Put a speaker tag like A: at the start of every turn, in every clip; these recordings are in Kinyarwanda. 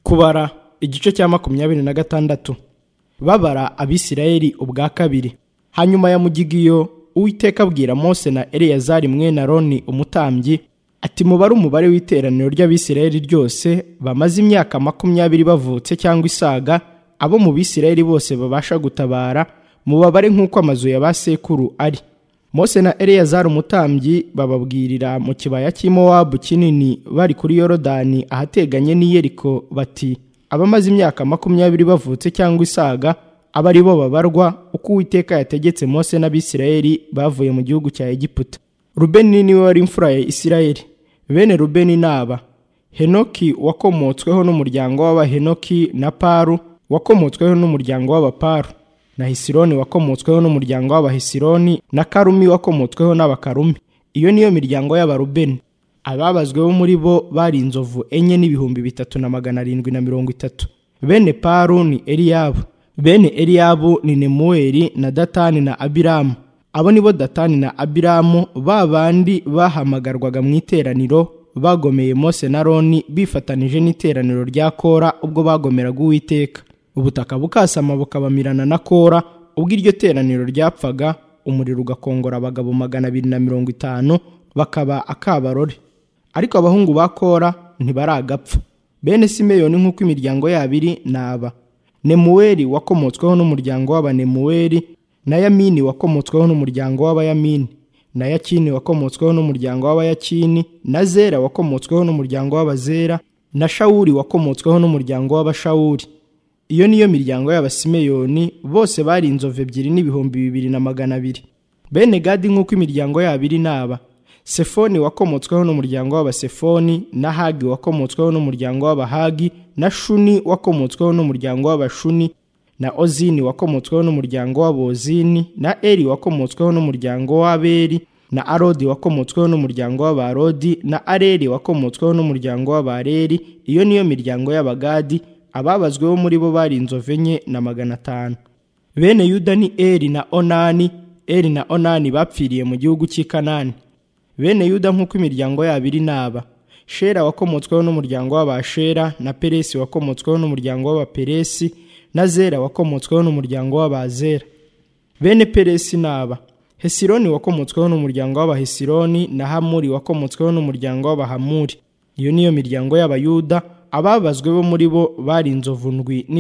A: Kubara igice cya 26. Babara Abisirayeli ubwa kabiri. Hanyuma ya Mugigiyo, Uwiteka abwira Mose na Eleyazari mwene Aroni umutambyi ati mubare umubare w'iteraniro ry'Abisirayeli ryose bamaze imyaka 20 bavutse cyangwa isaga, abo mu Bisirayeli bose babasha gutabara, mubabare nk'uko amazu ya basekuru ari. Mose na Eleyazari umutambyi bababwirira mu kibaya cy'i Mowabu kinini bari kuri Yorodani ahateganye n'i Yeriko bati abamaze imyaka 20 bavutse cyangwa isaga aba ari bo babarwa uko Uwiteka yategetse Mose n'Abisirayeli bavuye mu gihugu cya Egiputa. Rubeni niwe wari imfura ya Isirayeli. Bene Rubeni naba: Henoki wakomotsweho n'umuryango w'Abahenoki, na Paru wakomotsweho n'umuryango w'Abaparu, na Hesironi wakomotsweho n'umuryango w'Abahesironi, na Karumi wakomotsweho n'Abakarumi. Iyo niyo miryango y'Abarubeni. Ababazweho muri bo bari inzovu 4,330. Bene Paru ni Eliyabu. Bene Eliyabu ni Nemuweli na Datani na Abiramu. Abo nibo Datani na Abiramu babandi bahamagarwaga mu iteraniro bagomeye Mose na Aroni bifatanije n'iteraniro rya Kora ubwo bagomeraga Uwiteka. Ubutaka bukasama bukabamirana na Kora ubwo iryo teraniro ryapfaga, umuriro ugakongora abagabo 250 bakaba akabarore. Ariko abahungu ba Kora ntibaragapfa. Bene Simeyoni nk'uko imiryango yabiri naba: Nemuweli wakomotsweho n'umuryango w'Abanemuweli, na Yamini wakomotsweho n'umuryango w'Abayamini, na Yakini wakomotsweho n'umuryango w'Abayakini, na Zera wakomotsweho n'umuryango w'Abazera, na Shawuli wakomotsweho n'umuryango w'Abashawuli. Iyo niyo miryango y'Abasimeyoni, bose bari inzovu 2,200. Bene Gadi nk'uko imiryango yabiri naba: Sefoni wakomotsweho n'umuryango w'Abasefoni, na Hagi wakomotsweho n'umuryango w'Abahagi, na Shuni wakomotsweho n'umuryango w'Abashuni, na Ozini wakomotsweho n'umuryango w'Abozini, na Eri wakomotsweho n'umuryango w'Aberi, na Arodi wakomotsweho n'umuryango w'Abarodi, na Areli wakomotsweho n'umuryango w'Abareli. Iyo niyo miryango y'Abagadi. Ababazweho muri bo bari inzovu 4,500. Bene Yuda ni Eri na Onani. Eri na Onani bapfiriye mu gihugu cy'i Kanani. Bene Yuda nk'uko imiryango yabiri naba: Shera wakomotsweho n'umuryango w'Abashera, na Peresi wakomotsweho n'umuryango w'Abaperesi, na Zera wakomotsweho n'umuryango w'Abazera. Bene Peresi naba: Hesironi wakomotsweho n'umuryango w'Abahesironi, na Hamuri wakomotsweho n'umuryango w'Abahamuri. Iyo niyo miryango y'Abayuda. Ababazwe bo muri bo bari inzovu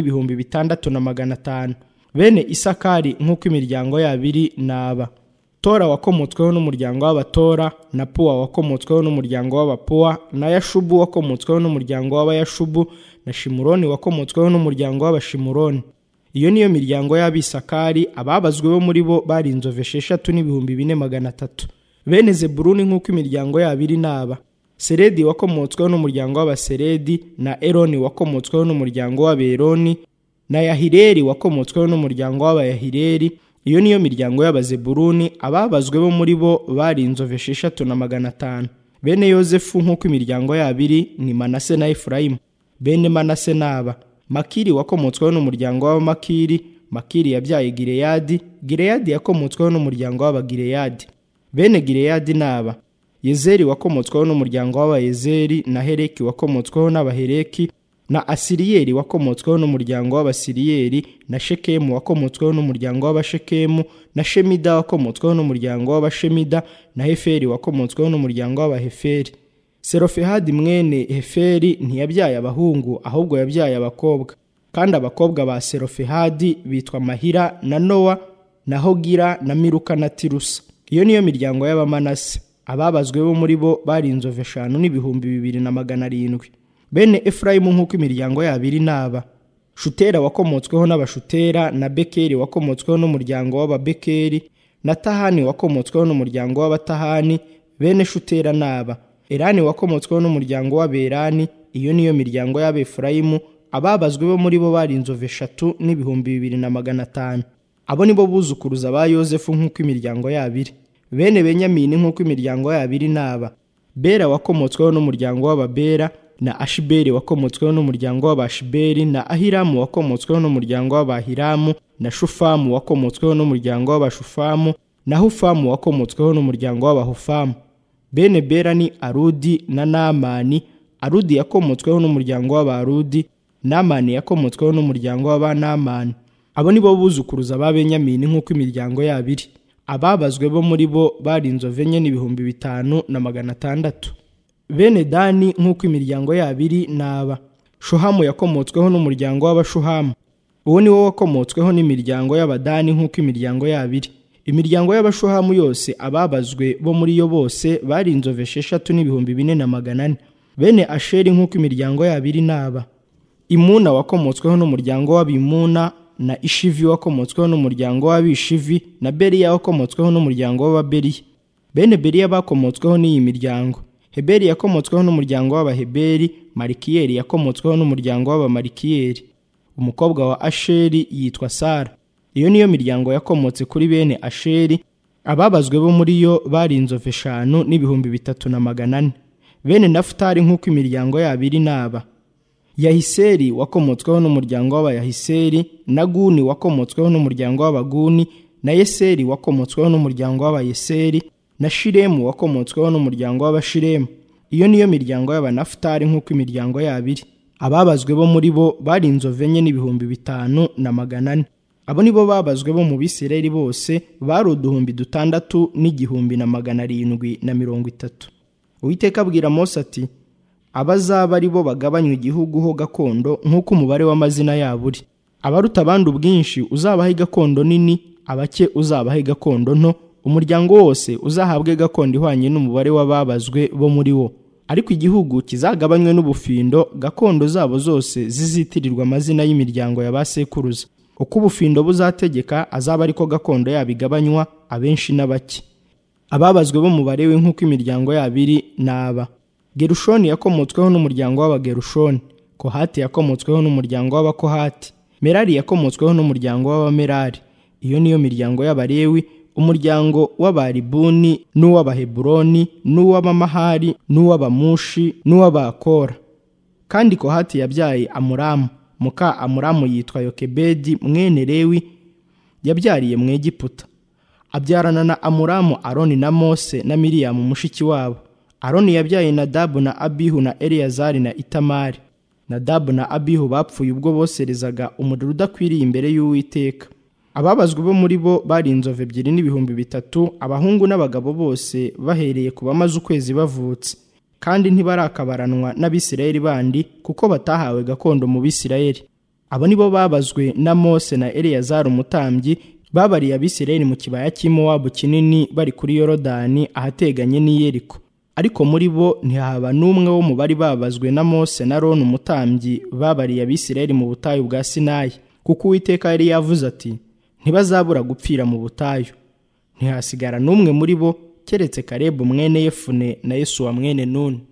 A: 6,500. Bene Isakari nk'uko imiryango yabiri naba: Tora wakomotsweho n'umuryango w'Abatora, na Puwa wakomotsweho n'umuryango w'Abapuwa, na Yashubu wakomotsweho n'umuryango w'Abayashubu, na Shimuroni wakomotsweho n'umuryango w'Abashimuroni. Iyo niyo miryango y'Abisakari. Ababazwe bo muri bo bari inzovu 6,400. Bene Zebuluni nk'uko imiryango yabiri naba: Seredi wakomotsweho n'umuryango w'Abaseredi, na Eroni wakomotsweho n'umuryango w'Aberoni, na Yahireli wakomotsweho n'umuryango w'Abayahireli. Iyo niyo miryango y'Abazebuluni. Ababazwe bo muri bo bari inzovu 6,500. Bene Yozefu nk'uko imiryango yabiri ni Manase na Efurayimu. Bene Manase naba: Makiri wakomotsweho n'umuryango w'Abamakiri. Makiri yabyaye Gileyadi. Gileyadi yakomotsweho n'umuryango w'Abagileyadi. Bene Gileyadi naba: Yezeri wakomotsweho n'umuryango w'Abayezeri, na Hereki wakomotsweho n'Abahereki, na Asiriyeli wakomotsweho n'umuryango w'Abasiriyeli, na Shekemu wakomotsweho n'umuryango w'Abashekemu, na Shemida wakomotsweho n'umuryango w'Abashemida, na Heferi wakomotsweho n'umuryango w'Abaheferi. Serofehadi mwene Heferi ntiyabyaye abahungu, ahubwo yabyaye abakobwa. Kandi abakobwa ba Serofehadi bitwa Mahira na Nowa na Hogira na Miruka na Tirusa. Iyo niyo miryango y'Abamanase. Ababazwe bo muri bo bari inzovu 5,200. Bene Efurayimu nk'uko imiryango yabiri naba: Shutera wakomotsweho n'Abashutera, na Bekeri wakomotsweho n'umuryango w'Ababekeri, na Tahani wakomotsweho n'umuryango w'Abatahani. Bene Shutera naba: Erani wakomotsweho n'umuryango w'Aberani. Iyo niyo miryango y'Abefurayimu. Ababazwe bo muri bo bari inzovu 3,200. Abo nibo buzukuruza ba Yozefu nk'uko imiryango yabiri. Bene Benyamini nk'uko imiryango yabiri naba: Bera wakomotsweho n'umuryango w'Ababera, na Ashibeli wakomotsweho n'umuryango w'Abashibeli, na Ahiramu wakomotsweho n'umuryango w'Abahiramu, na Shufamu wakomotsweho n'umuryango w'Abashufamu, na Hufamu wakomotsweho n'umuryango w'Abahufamu. Bene Bera ni Arudi na Naamani. Arudi yakomotsweho n'umuryango w'Abarudi, Namani yakomotsweho n'umuryango w'Abanamani. Abo ni bo buzukuruza ba Benyamini nk'uko imiryango yabo iri. Ababazwe bo muri bo bari inzovu enye n'ibihumbi 5,600. Bene Dani nk'uko imiryango yabo iri naba. Shuhamu yakomotsweho n'umuryango w'Abashuhamu. Uwo ni wo wakomotsweho n'imiryango y'Abadani nk'uko imiryango yabo iri. Imiryango y'Abashuhamu yose ababazwe bo muri yo bose bari inzovu 6,400. Bene Asheri nk'uko imiryango yabo iri naba. Imuna wakomotsweho n'umuryango w'Abimuna, na Ishivi wakomotsweho n'umuryango w'Abishivi, na Beriya wakomotsweho n'umuryango w'Ababeriya. Bene Beriya bakomotsweho n'iyi miryango: Heberi yakomotsweho n'umuryango w'Abaheberi, Malikiyeli yakomotsweho n'umuryango w'Abamalikiyeli. Umukobwa wa Asheri yitwa Sara. Iyo niyo miryango yakomotse kuri bene Asheri. Ababazwe bo muri yo bari inzovu 5,300. Bene Nafutali nk'uko imiryango yabo iri naba: Yahiseri wakomotsweho n'umuryango w'Abayahiseri, na Guni wakomotsweho n'umuryango w'Abaguni, na Yeseri wakomotsweho n'umuryango w'Abayeseri, na Shiremu wakomotsweho n'umuryango w'Abashiremu. Iyo niyo miryango y'Abanafutali nk'uko imiryango yabo iri. Ababazwe bo muri bo bari inzovu enye n'ibihumbi 5,400. Abo ni bo babazwe bo mu Bisirayeli bose bari 6,130. Uwiteka abwira Mose ati: abazaba ari bo bagabanywa igihugu ho gakondo nk'uko umubare w'amazina yabo uri. Abaruta abandi ubwinshi uzabahe gakondo nini, abake uzabahe gakondo nto. Umuryango wose uzahabwe gakondo ihwanye n'umubare w'ababazwe bo muri wo. Ariko igihugu kizagabanywe n'ubufindo, gakondo zabo zose zizitirirwa amazina y'imiryango ya basekuruza. Uko ubufindo buzategeka azaba ariko gakondo yabigabanywa, abenshi n'abake. Ababazwe bo mu Balewi nk'uko imiryango yabo iri naba: Gerushoni yakomotsweho n'umuryango w'Abagerushoni, Kohati yakomotsweho n'umuryango w'Abakohati, Merari yakomotsweho n'umuryango w'Abamerari. Iyo niyo miryango y'Abalewi: umuryango w'Abaribuni, n'uw'Abaheburoni, n'uw'Abamahari, n'uw'Abamushi, n'uw'Abakora. Kandi Kohati yabyaye Amuramu. Muka Amuramu yitwa Yokebedi mwene Lewi, yabyariye mu Egiputa. Abyarana na Amuramu Aroni na Mose na Miriyamu mushiki wabo. Aroni yabyaye Nadabu na Abihu na Eleyazari na Itamari. Nadabu na Abihu bapfuye ubwo boserezaga umuriro udakwiriye imbere y'Uwiteka. Ababazwe bo muri bo bari inzovu 2,300, abahungu n'abagabo bose bahereye ku bamaze ukwezi bavutse. Kandi ntibarakabaranwa n'Abisirayeli bandi, kuko batahawe gakondo mu Bisirayeli. Abo ni bo babazwe na Mose na Eleyazari umutambyi, babariye Abisirayeli mu kibaya cy'Imowabu kinini bari kuri Yorodani ahateganye n'i Yeriko. Ariko muri bo ntihaba n'umwe wo mu bari babazwe na Mose na Aroni umutambyi babariye Abisirayeli mu butayu bwa Sinayi, kuko Uwiteka yari yavuze ati: ntibazabura gupfira mu butayu. Ntihasigara n'umwe muri bo keretse Kalebu mwene Yefune na Yesuwa mwene Nuni.